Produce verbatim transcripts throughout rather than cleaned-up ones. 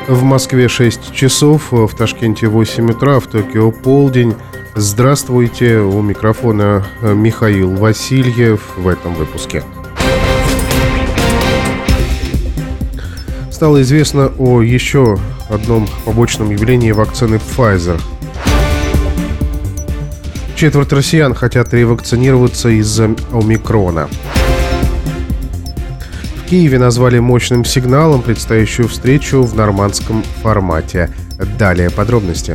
В Москве шесть часов, в Ташкенте восемь утра, в Токио полдень. Здравствуйте, у микрофона Михаил Васильев в этом выпуске. Стало известно о еще одном побочном явлении вакцины Pfizer. Четверть россиян хотят ревакцинироваться из-за омикрона. В Киеве назвали мощным сигналом предстоящую встречу в нормандском формате. Далее подробности.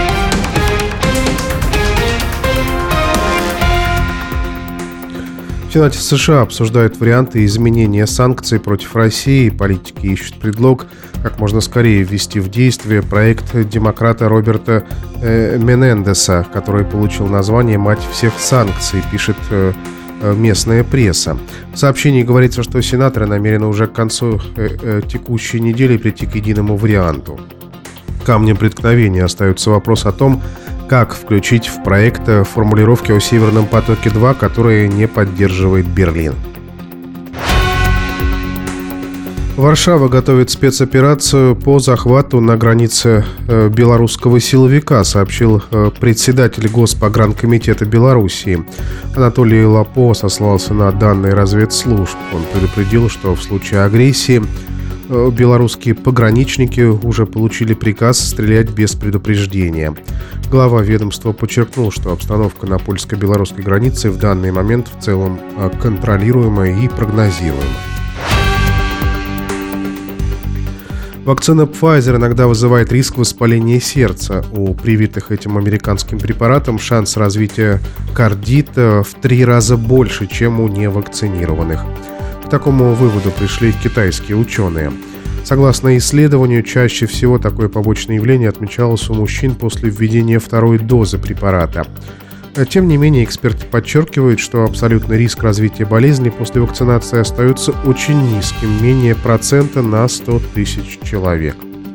В Сенате США обсуждают варианты изменения санкций против России. Политики ищут предлог, как можно скорее ввести в действие проект демократа Роберта э, Менендеса, который получил название «Мать всех санкций», пишет э, местная пресса. В сообщении говорится, что сенаторы намерены уже к концу э, э, текущей недели прийти к единому варианту. Камнем преткновения остается вопрос о том, как включить в проект формулировки о «Северном потоке-два», которые не поддерживает Берлин. Варшава готовит спецоперацию по захвату на границе белорусского силовика, сообщил председатель Госпогранкомитета Белоруссии. Анатолий Лапо сослался на данные разведслужб. Он предупредил, что в случае агрессии белорусские пограничники уже получили приказ стрелять без предупреждения. Глава ведомства подчеркнул, что обстановка на польско-белорусской границе в данный момент в целом контролируемая и прогнозируемая. Вакцина Pfizer иногда вызывает риск воспаления сердца. У привитых этим американским препаратом шанс развития кардита в три раза больше, чем у невакцинированных. К такому выводу пришли китайские ученые. Согласно исследованию, чаще всего такое побочное явление отмечалось у мужчин после введения второй дозы препарата. Тем не менее, эксперты подчеркивают, что абсолютный риск развития болезни после вакцинации остается очень низким, менее процента на сто тысяч человек.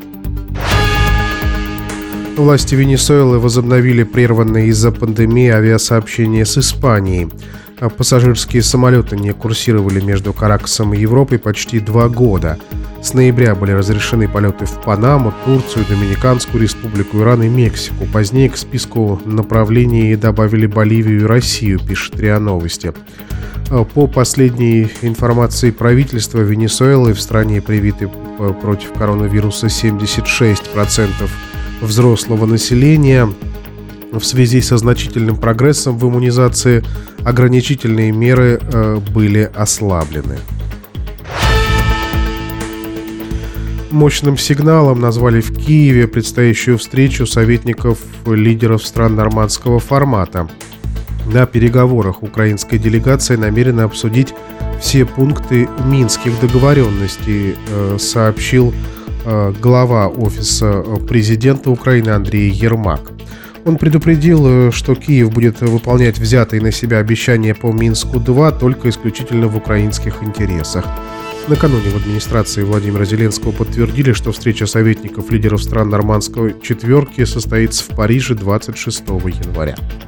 Власти Венесуэлы возобновили прерванные из-за пандемии авиасообщения с Испанией. Пассажирские самолеты не курсировали между Каракасом и Европой почти два года. С ноября были разрешены полеты в Панаму, Турцию, Доминиканскую республику, Иран и Мексику. Позднее к списку направлений добавили Боливию и Россию, пишет РИА Новости. По последней информации правительства Венесуэлы, в стране привиты против коронавируса семьдесят шесть процентов взрослого населения. В связи со значительным прогрессом в иммунизации ограничительные меры э, были ослаблены. Мощным сигналом назвали в Киеве предстоящую встречу советников лидеров стран нормандского формата. На переговорах украинская делегация намерена обсудить все пункты минских договоренностей, э, сообщил э, глава офиса президента Украины Андрей Ермак. Он предупредил, что Киев будет выполнять взятые на себя обещания по Минску-два только исключительно в украинских интересах. Накануне в администрации Владимира Зеленского подтвердили, что встреча советников лидеров стран нормандской четверки состоится в Париже двадцать шестого января.